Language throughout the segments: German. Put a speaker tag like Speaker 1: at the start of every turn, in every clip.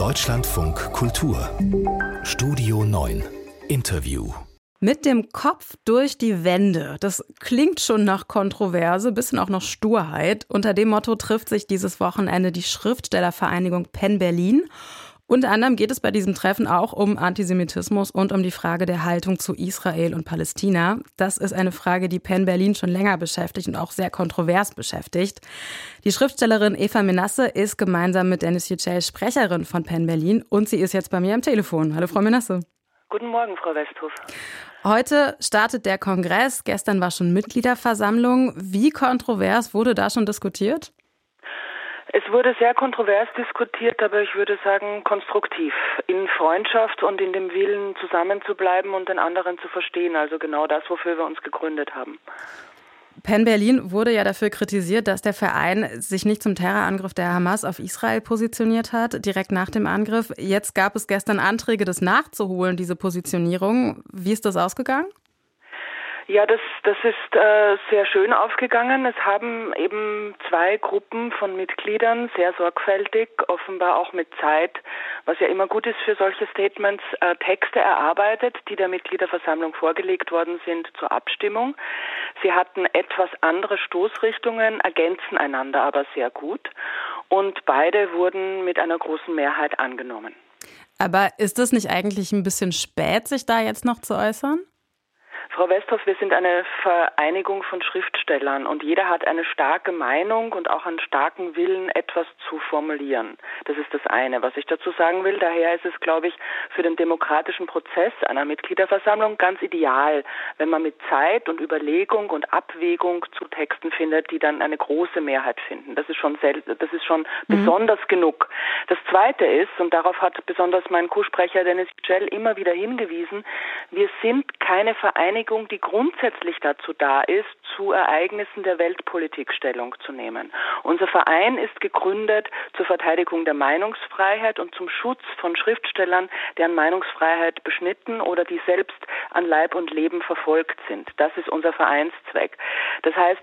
Speaker 1: Deutschlandfunk Kultur Studio 9 Interview.
Speaker 2: Mit dem Kopf durch die Wände. Das klingt schon nach Kontroverse, bisschen auch nach Sturheit. Unter dem Motto trifft sich dieses Wochenende die Schriftstellervereinigung PEN Berlin. Unter anderem geht es bei diesem Treffen auch um Antisemitismus und um die Frage der Haltung zu Israel und Palästina. Das ist eine Frage, die PEN Berlin schon länger beschäftigt und auch sehr kontrovers beschäftigt. Die Schriftstellerin Eva Menasse ist gemeinsam mit Dennis Yücel Sprecherin von PEN Berlin und sie ist jetzt bei mir am Telefon. Hallo Frau Menasse.
Speaker 3: Guten Morgen, Frau Westhoff.
Speaker 2: Heute startet der Kongress. Gestern war schon Mitgliederversammlung. Wie kontrovers wurde da schon diskutiert?
Speaker 3: Es wurde sehr kontrovers diskutiert, aber ich würde sagen konstruktiv. In Freundschaft und in dem Willen, zusammenzubleiben und den anderen zu verstehen. Also genau das, wofür wir uns gegründet haben.
Speaker 2: PEN Berlin wurde ja dafür kritisiert, dass der Verein sich nicht zum Terrorangriff der Hamas auf Israel positioniert hat, direkt nach dem Angriff. Jetzt gab es gestern Anträge, das nachzuholen, diese Positionierung. Wie ist das ausgegangen?
Speaker 3: Ja, das ist sehr schön aufgegangen. Es haben eben zwei Gruppen von Mitgliedern sehr sorgfältig, offenbar auch mit Zeit, was ja immer gut ist für solche Statements, Texte erarbeitet, die der Mitgliederversammlung vorgelegt worden sind zur Abstimmung. Sie hatten etwas andere Stoßrichtungen, ergänzen einander aber sehr gut und beide wurden mit einer großen Mehrheit angenommen.
Speaker 2: Aber ist es nicht eigentlich ein bisschen spät, sich da jetzt noch zu äußern?
Speaker 3: Frau Westhoff, wir sind eine Vereinigung von Schriftstellern und jeder hat eine starke Meinung und auch einen starken Willen, etwas zu formulieren. Das ist das eine, was ich dazu sagen will. Daher ist es, glaube ich, für den demokratischen Prozess einer Mitgliederversammlung ganz ideal, wenn man mit Zeit und Überlegung und Abwägung zu Texten findet, die dann eine große Mehrheit finden. Das ist schon besonders genug. Das Zweite ist, und darauf hat besonders mein Co-Sprecher Dennis Yücel immer wieder hingewiesen, wir sind keine Vereinigung, die grundsätzlich dazu da ist, zu Ereignissen der Weltpolitik Stellung zu nehmen. Unser Verein ist gegründet zur Verteidigung der Meinungsfreiheit und zum Schutz von Schriftstellern, deren Meinungsfreiheit beschnitten oder die selbst an Leib und Leben verfolgt sind. Das ist unser Vereinszweck. Das heißt,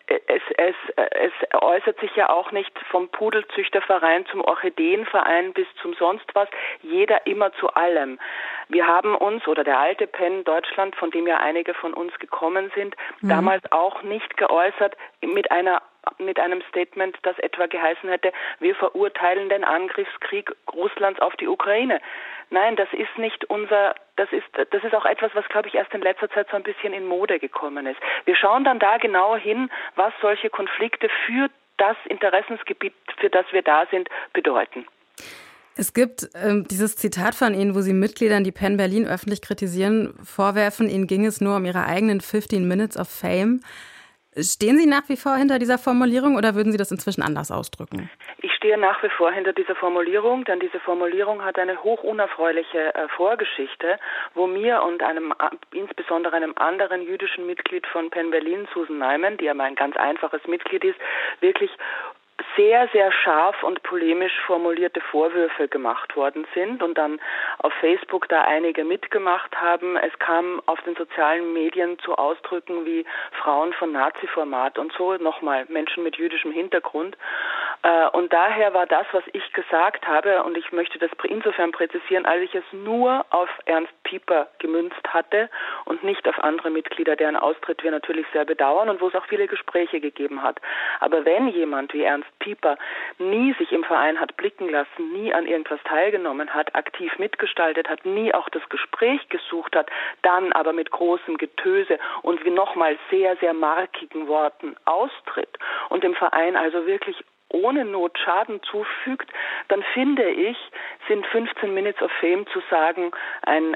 Speaker 3: es äußert sich ja auch nicht vom Pudelzüchterverein zum Orchideenverein bis zum sonst was, jeder immer zu allem. Wir haben uns, oder der alte PEN Deutschland, von dem ja einige von uns gekommen sind, damals auch nicht geäußert mit einem Statement, das etwa geheißen hätte, wir verurteilen den Angriffskrieg Russlands auf die Ukraine. Nein, das ist nicht das ist auch etwas, was, glaube ich, erst in letzter Zeit so ein bisschen in Mode gekommen ist. Wir schauen dann da genauer hin, was solche Konflikte für das Interessensgebiet, für das wir da sind, bedeuten.
Speaker 2: Es gibt dieses Zitat von Ihnen, wo Sie Mitgliedern, die PEN Berlin öffentlich kritisieren, vorwerfen, ihnen ging es nur um ihre eigenen 15 Minutes of Fame. Stehen Sie nach wie vor hinter dieser Formulierung oder würden Sie das inzwischen anders ausdrücken?
Speaker 3: Ich stehe nach wie vor hinter dieser Formulierung, denn diese Formulierung hat eine hochunerfreuliche Vorgeschichte, wo mir und insbesondere einem anderen jüdischen Mitglied von PEN Berlin, Susan Neiman, die ja mein ganz einfaches Mitglied ist, wirklich sehr, sehr scharf und polemisch formulierte Vorwürfe gemacht worden sind und dann auf Facebook da einige mitgemacht haben. Es kam auf den sozialen Medien zu Ausdrücken wie Frauen von Nazi-Format und so, nochmal Menschen mit jüdischem Hintergrund. Und daher war das, was ich gesagt habe, und ich möchte das insofern präzisieren, als ich es nur auf Ernst Pieper gemünzt hatte und nicht auf andere Mitglieder, deren Austritt wir natürlich sehr bedauern und wo es auch viele Gespräche gegeben hat. Aber wenn jemand wie Ernst Pieper nie sich im Verein hat blicken lassen, nie an irgendwas teilgenommen hat, aktiv mitgestaltet hat, nie auch das Gespräch gesucht hat, dann aber mit großem Getöse und wie nochmal sehr, sehr markigen Worten austritt und dem Verein also wirklich ohne Not Schaden zufügt, dann finde ich, sind 15 Minutes of Fame zu sagen ein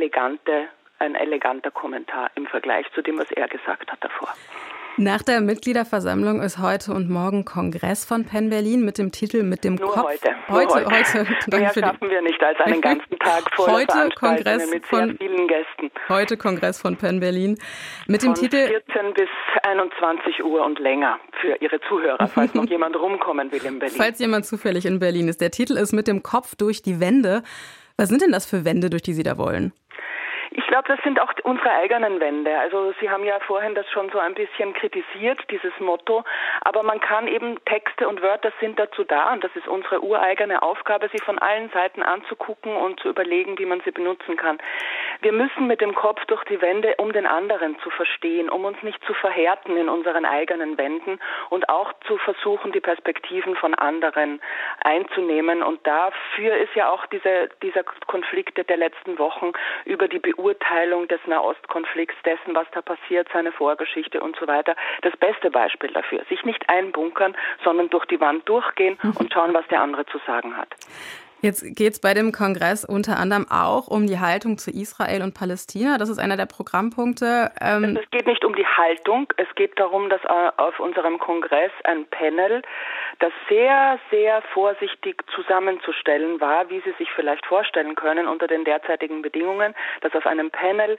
Speaker 3: eleganter Kommentar im Vergleich zu dem, was er gesagt hat davor.
Speaker 2: Nach der Mitgliederversammlung ist heute und morgen Kongress von PEN Berlin mit dem Titel Mit dem
Speaker 3: Nur
Speaker 2: Kopf.
Speaker 3: Heute.
Speaker 2: Mehr
Speaker 3: schaffen wir nicht als einen ganzen Tag voller
Speaker 2: heute
Speaker 3: Veranstaltungen mit sehr vielen Gästen.
Speaker 2: Heute Kongress von PEN Berlin mit dem
Speaker 3: Von
Speaker 2: Titel
Speaker 3: 14 bis 21 Uhr und länger für Ihre Zuhörer, falls noch jemand rumkommen will in Berlin.
Speaker 2: Falls jemand zufällig in Berlin ist. Der Titel ist Mit dem Kopf durch die Wände. Was sind denn das für Wände, durch die Sie da wollen?
Speaker 3: Ich glaube, das sind auch unsere eigenen Wände. Also Sie haben ja vorhin das schon so ein bisschen kritisiert, dieses Motto. Aber man kann eben, Texte und Wörter sind dazu da und das ist unsere ureigene Aufgabe, sie von allen Seiten anzugucken und zu überlegen, wie man sie benutzen kann. Wir müssen mit dem Kopf durch die Wände, um den anderen zu verstehen, um uns nicht zu verhärten in unseren eigenen Wänden und auch zu versuchen, die Perspektiven von anderen einzunehmen. Und dafür ist ja auch dieser Konflikt der letzten Wochen über die Beurteilung des Nahostkonflikts, dessen, was da passiert, seine Vorgeschichte und so weiter, das beste Beispiel dafür. Sich nicht einbunkern, sondern durch die Wand durchgehen und schauen, was der andere zu sagen hat.
Speaker 2: Jetzt geht es bei dem Kongress unter anderem auch um die Haltung zu Israel und Palästina. Das ist einer der Programmpunkte.
Speaker 3: Es geht nicht um die Haltung. Es geht darum, dass auf unserem Kongress ein Panel, das sehr, sehr vorsichtig zusammenzustellen war, wie Sie sich vielleicht vorstellen können unter den derzeitigen Bedingungen, dass auf einem Panel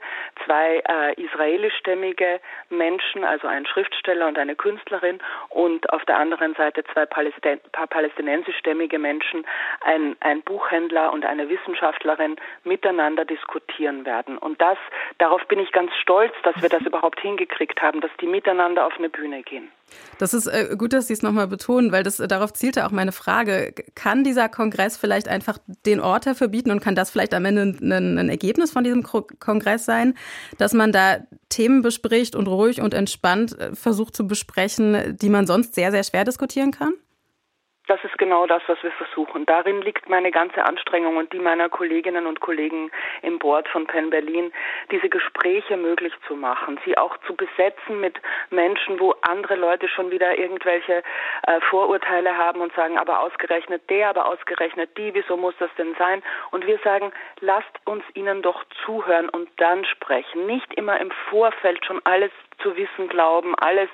Speaker 3: 2 israelischstämmige Menschen, also ein Schriftsteller und eine Künstlerin und auf der anderen Seite 2 palästinensischstämmige Menschen, ein Buchhändler und eine Wissenschaftlerin miteinander diskutieren werden. Und darauf bin ich ganz stolz, dass wir das überhaupt hingekriegt haben, dass die miteinander auf eine Bühne gehen.
Speaker 2: Das ist gut, dass Sie es nochmal betonen, weil darauf zielte auch meine Frage. Kann dieser Kongress vielleicht einfach den Ort dafür bieten und kann das vielleicht am Ende ein Ergebnis von diesem Kongress sein, dass man da Themen bespricht und ruhig und entspannt versucht zu besprechen, die man sonst sehr, sehr schwer diskutieren kann?
Speaker 3: Das ist genau das, was wir versuchen. Darin liegt meine ganze Anstrengung und die meiner Kolleginnen und Kollegen im Board von PEN Berlin, diese Gespräche möglich zu machen, sie auch zu besetzen mit Menschen, wo andere Leute schon wieder irgendwelche Vorurteile haben und sagen, aber ausgerechnet der, aber ausgerechnet die, wieso muss das denn sein? Und wir sagen, lasst uns ihnen doch zuhören und dann sprechen. Nicht immer im Vorfeld schon alles zu wissen glauben, alles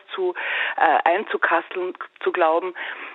Speaker 3: einzukasteln zu glauben.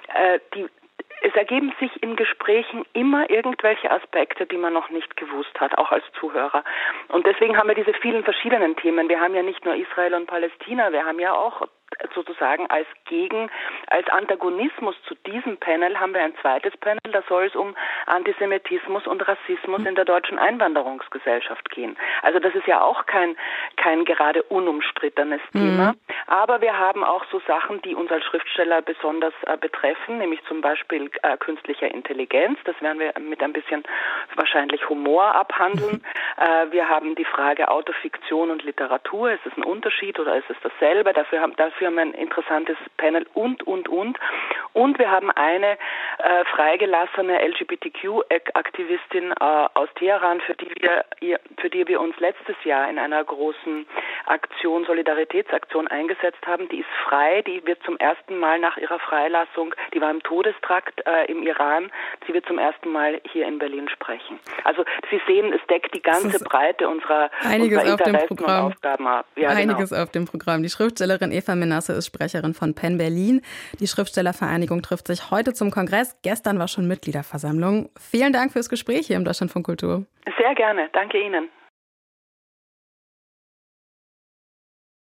Speaker 3: Es ergeben sich in Gesprächen immer irgendwelche Aspekte, die man noch nicht gewusst hat, auch als Zuhörer. Und deswegen haben wir diese vielen verschiedenen Themen. Wir haben ja nicht nur Israel und Palästina, wir haben ja auch sozusagen als Antagonismus zu diesem Panel haben wir ein zweites Panel, da soll es um Antisemitismus und Rassismus in der deutschen Einwanderungsgesellschaft gehen. Also das ist ja auch kein gerade unumstrittenes Thema, aber wir haben auch so Sachen, die uns als Schriftsteller besonders betreffen, nämlich zum Beispiel künstliche Intelligenz, das werden wir mit ein bisschen wahrscheinlich Humor abhandeln. Wir haben die Frage Autofiktion und Literatur, ist es ein Unterschied oder ist es dasselbe? Dafür haben wir ein interessantes Panel und. Und wir haben eine freigelassene LGBTQ-Aktivistin aus Teheran, für die wir uns letztes Jahr in einer großen Aktion, Solidaritätsaktion eingesetzt haben. Die ist frei, die wird zum ersten Mal nach ihrer Freilassung, die war im Todestrakt im Iran, sie wird zum ersten Mal hier in Berlin sprechen. Also Sie sehen, es deckt die ganze Breite unserer Interessen und Aufgaben ab. Ja,
Speaker 2: einiges auf dem Programm. Die Schriftstellerin Eva Menasse ist Sprecherin von PEN Berlin. Die Schriftstellervereinigung trifft sich heute zum Kongress. Gestern war schon Mitgliederversammlung. Vielen Dank fürs Gespräch hier im Deutschlandfunk Kultur.
Speaker 3: Sehr gerne. Danke Ihnen.